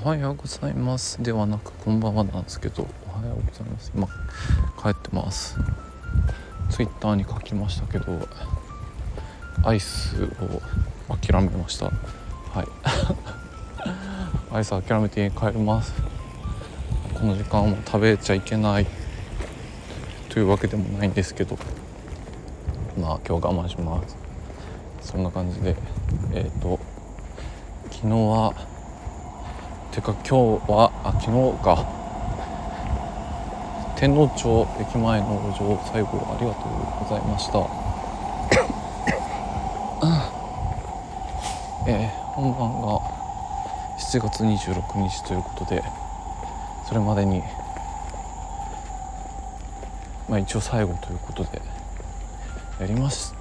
おはようございますではなくこんばんはなんですけど、おはようございます。今帰ってます。ツイッターに書きましたけど、アイスを諦めました。はいアイス諦めて家に帰ります。この時間も食べちゃいけないというわけでもないんですけど、今日我慢します。そんな感じで昨日は昨日か天王町駅前の路上最後ありがとうございました本番が7月26日ということで、それまでに一応最後ということでやりました。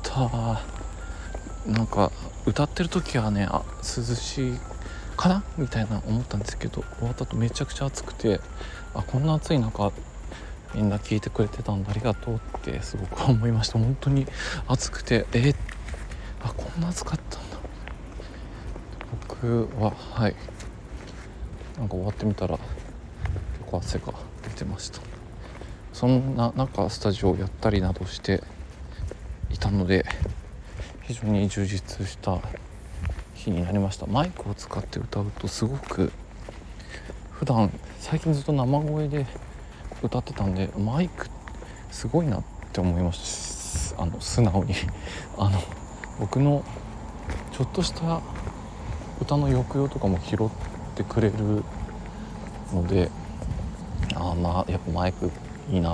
なんか歌ってる時はね、涼しいかなみたいな思ったんですけど、終わった後めちゃくちゃ暑くて、こんな暑い中みんな聞いてくれてたんだ、ありがとうってすごく思いました。本当に暑くてこんな暑かったんだ。僕はなんか終わってみたら結構汗が出てました。そんな中スタジオをやったりなどしていたので、非常に充実した日になりました。マイクを使って歌うとすごく最近ずっと生声で歌ってたんで、マイクすごいなって思いました。素直に僕のちょっとした歌の抑揚とかも拾ってくれるので、やっぱマイクいいな、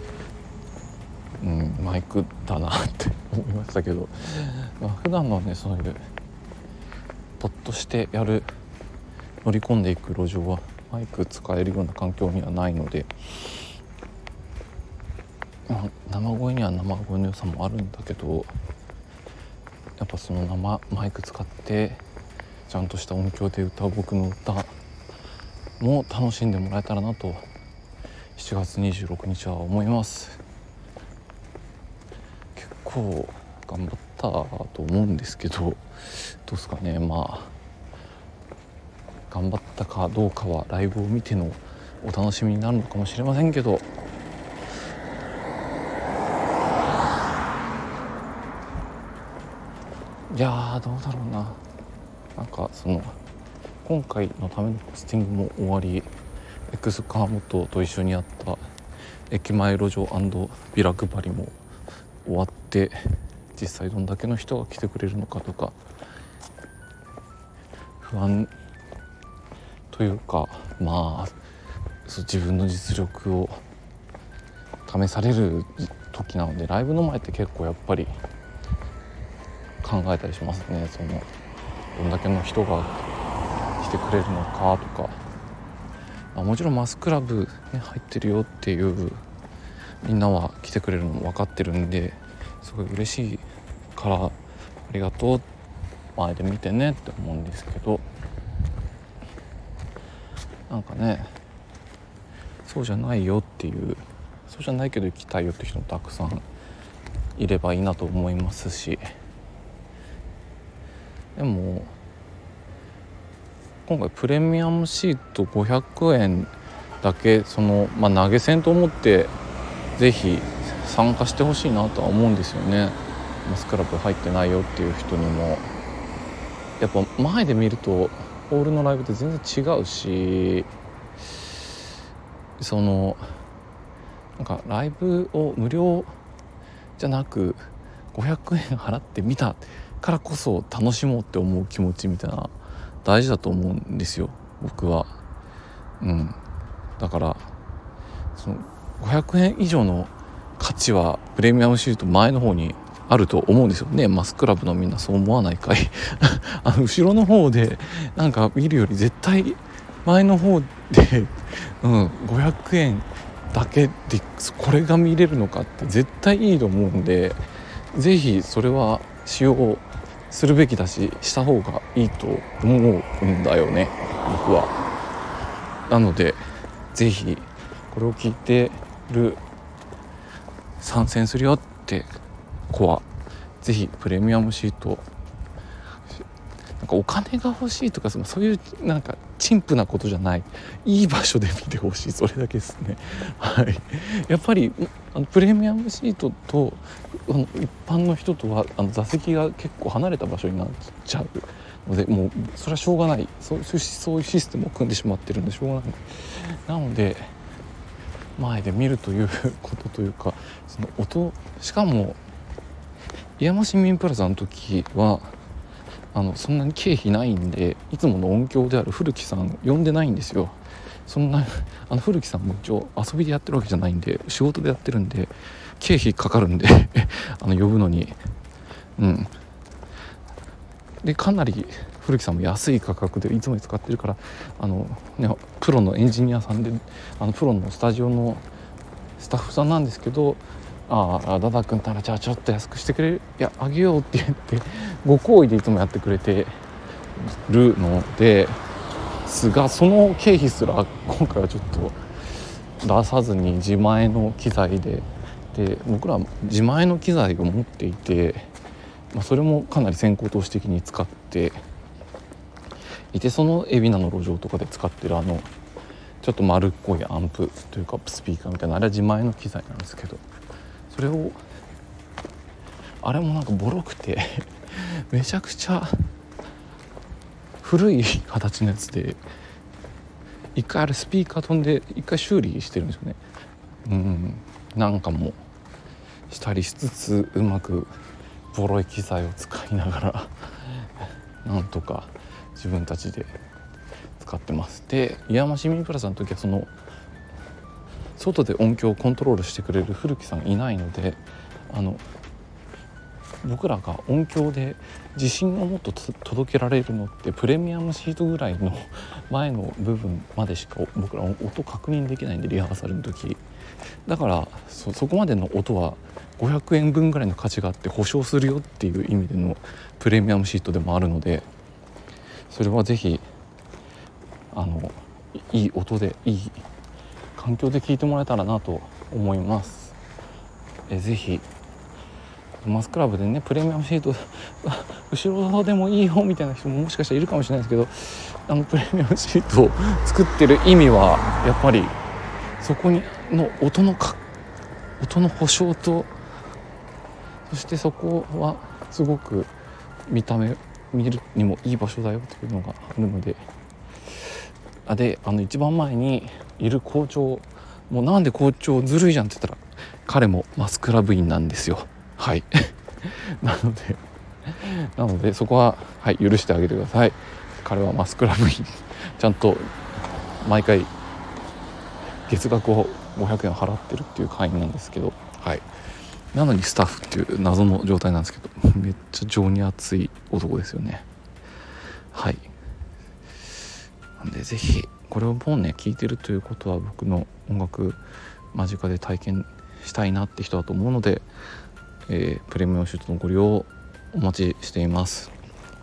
マイクだなって思いましたけど、普段のね、そういうポッとして乗り込んでいく路上はマイク使えるような環境にはないので、生声には生声の良さもあるんだけど、やっぱそのマイク使ってちゃんとした音響で歌う僕の歌も楽しんでもらえたらなと7月26日は思います。結構頑張ったと思うんですけど、どうですかね。頑張ったかどうかはライブを見てのお楽しみになるのかもしれませんけど、どうだろうな。なんか今回のためのポスティングも終わり、X川本と一緒にやった駅前路上&ビラ配りも終わって、実際どんだけの人が来てくれるのかとか不安というか、自分の実力を試される時なので、ライブの前って結構やっぱり考えたりしますね。どんだけの人が来てくれるのかとか、もちろんマスクラブ、入ってるよっていうみんなは来てくれるのも分かってるんで、すごい嬉しいからありがとう、前で見てねって思うんですけど、なんかね、そうじゃないよっていう、そうじゃないけど行きたいよって人もたくさんいればいいなと思いますし、でも今回プレミアムシート500円だけ投げ銭と思ってぜひ参加してほしいなとは思うんですよね。マスクラブ入ってないよっていう人にも、やっぱ前で見るとホールのライブって全然違うし、なんかライブを無料じゃなく500円払って見たからこそ楽しもうって思う気持ちみたいな大事だと思うんですよ、僕は。だから500円以上の価値はプレミアムシート前の方にあると思うんですよね。マスクラブのみんなそう思わないかい後ろの方でなんか見るより絶対前の方で500円だけでこれが見れるのかって絶対いいと思うんで、ぜひそれは使用するべきだし、した方がいいと思うんだよね、僕は。なのでぜひこれを聞いてる参戦するよって子はぜひプレミアムシートなんかお金が欲しいとかそういうなんか陳腐なことじゃない、いい場所で見てほしい、それだけですね。はい、やっぱりプレミアムシートと一般の人とは座席が結構離れた場所になっちゃうので、もうそれはしょうがない、そういうシステムを組んでしまってるんでしょうがない。なので前で見るということというか、その音、しかも岩間市民プラザの時はそんなに経費ないんで、いつもの音響である古木さん呼んでないんですよ。そんな古木さんも一応遊びでやってるわけじゃないんで、仕事でやってるんで経費かかるんで呼ぶのに、でかなり古木さんも安い価格でいつも使ってるから、プロのエンジニアさんでプロのスタジオのスタッフさんなんですけど、ダダ君たらじゃあちょっと安くしてくれる、いやあげようって言ってご好意でいつもやってくれてるのですが、その経費すら今回はちょっと出さずに自前の機材で僕ら自前の機材を持っていて、それもかなり先行投資的に使っていて、その海老名の路上とかで使ってるちょっと丸っこいアンプというかスピーカーみたいな、あれは自前の機材なんですけど、それをあれもなんかボロくてめちゃくちゃ古い形のやつで、一回あれスピーカー飛んで一回修理してるんですよね。なんかもしたりしつつ、うまくボロい機材を使いながらなんとか自分たちで使ってます。で岩間市民プラザの時はその外で音響をコントロールしてくれる古木さんいないので、僕らが音響で自信をもっと届けられるのってプレミアムシートぐらいの前の部分までしか僕ら音確認できないんで、リハーサルの時だから、そこまでの音は500円分ぐらいの価値があって保証するよっていう意味でのプレミアムシートでもあるので、それはぜひいい音でいい環境で聞いてもらえたらなと思います。ぜひマスクラブでね、プレミアムシート後ろでもいいよみたいな人ももしかしたらいるかもしれないですけど、プレミアムシートを作ってる意味はやっぱりそこにの音の保証と、そしてそこはすごく見るにもいい場所だよというのがあるので、一番前にいる校長もなんで校長ずるいじゃんって言ったら、彼もマスクラブ員なんですよ。はいなのでそこは、許してあげてください。彼はマスクラブ員ちゃんと毎回月額を500円払ってるっていう会員なんですけど、なのにスタッフっていう謎の状態なんですけど、めっちゃ情に熱い男ですよね。なんでぜひこれをもうね聞いてるということは、僕の音楽間近で体験したいなって人だと思うので、プレミアムシートのご利用をお待ちしています。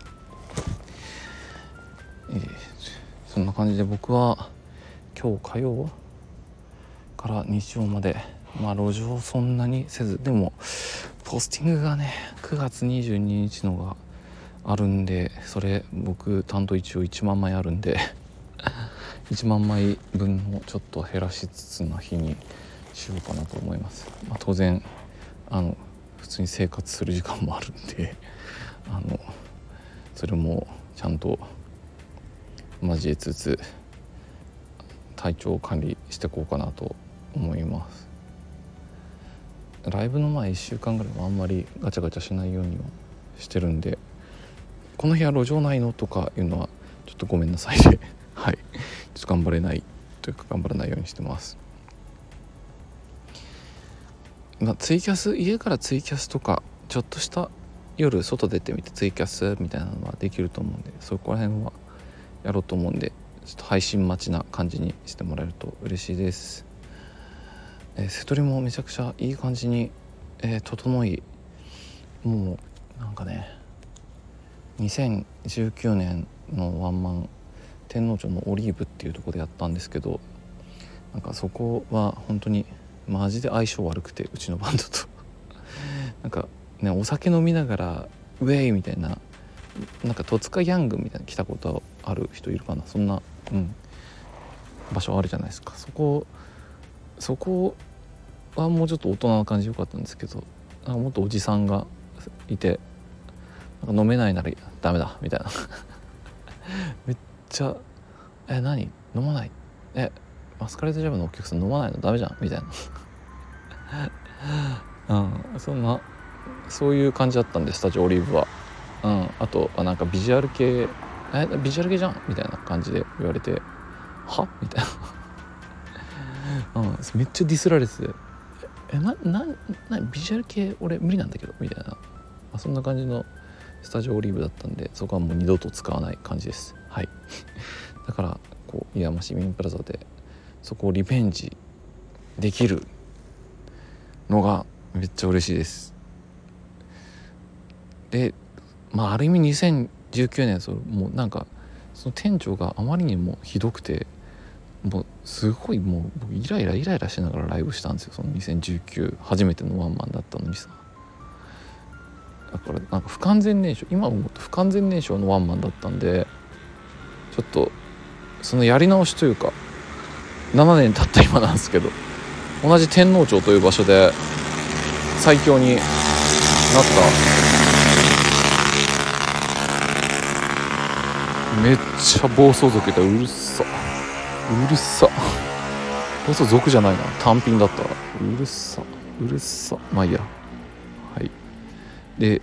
そんな感じで僕は今日火曜から日曜まで路上そんなにせず、でもポスティングがね9月22日のがあるんで、それ僕担当一応1万枚あるんで1万枚分をちょっと減らしつつな日にしようかなと思います。当然普通に生活する時間もあるんでそれもちゃんと交えつつ体調管理していこうかなと思います。ライブの前1週間ぐらいはあんまりガチャガチャしないようにはしてるんで、この日は路上ないのとかいうのはちょっとごめんなさいでちょっと頑張れないというか頑張らないようにしてます。ツイキャス、家からツイキャスとかちょっとした夜外出てみてツイキャスみたいなのはできると思うんで、そこら辺はやろうと思うんで、ちょっと配信待ちな感じにしてもらえると嬉しいです。瀬戸りもめちゃくちゃいい感じに、整い、もうなんかね2019年のワンマン天王町のオリーブっていうところでやったんですけど、なんかそこは本当にマジで相性悪くて、うちのバンドとなんかね、お酒飲みながらウェイみたいななんか戸塚ヤングみたいな来たことある人いるかな、そんな、場所あるじゃないですか。そこはもうちょっと大人な感じ良かったんですけど、なんかもっとおじさんがいて、なんか飲めないならダメだみたいなめっちゃ何飲まない、マスカレードジャムのお客さん飲まないのダメじゃんみたいなそういう感じだったんで、スタジオオリーブは。あとはなんかビジュアル系じゃんみたいな感じで言われて、はみたいなめっちゃディスられてて、ビジュアル系俺無理なんだけどみたいな、そんな感じのスタジオオリーブだったんで、そこはもう二度と使わない感じです。はいだから井山市民プラザでそこをリベンジできるのがめっちゃ嬉しいです。である意味2019年もうなんかその店長があまりにもひどくて、もうすごいもう僕イライラしながらライブしたんですよ。その2019初めてのワンマンだったのにさ、だからなんか不完全燃焼、今思うと不完全燃焼のワンマンだったんで、ちょっとそのやり直しというか7年経った今なんですけど、同じ天王町という場所で最強になっためっちゃ暴走族いた。うるさ暴走族じゃないな、単品だったらうるさまあいいや。はいで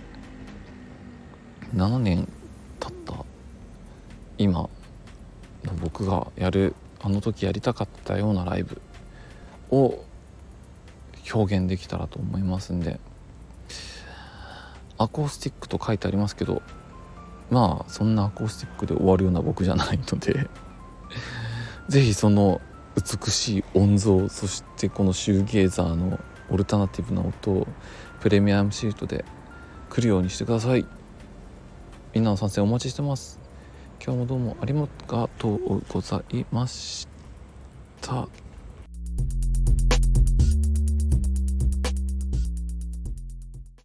7年経った今の僕がやるあの時やりたかったようなライブを表現できたらと思いますんで、アコースティックと書いてありますけど、そんなアコースティックで終わるような僕じゃないのでぜひその美しい音像、そしてこのシューゲーザーのオルタナティブな音をプレミアムシートで来るようにしてください。みんなの参戦お待ちしてます。今日もどうもありがとうございました。